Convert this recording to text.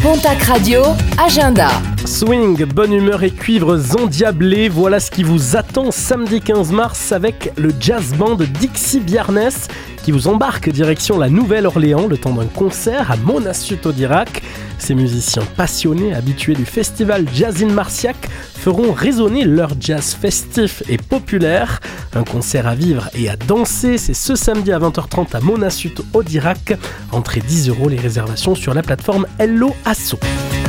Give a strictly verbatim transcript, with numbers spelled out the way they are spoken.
Pontac Radio, agenda. Swing, bonne humeur et cuivres endiablés, voilà ce qui vous attend samedi quinze mars avec le jazz band Dixie Bjarnes qui vous embarque direction la Nouvelle-Orléans le temps d'un concert à Monassuth-Audirac. Ces musiciens passionnés, habitués du festival Jazz in Marciac, feront résonner leur jazz festif et populaire. Un concert à vivre et à danser, c'est ce samedi à vingt heures trente à Monassuth-Audirac. Entrée dix euros, les réservations sur la plateforme Hello Asso.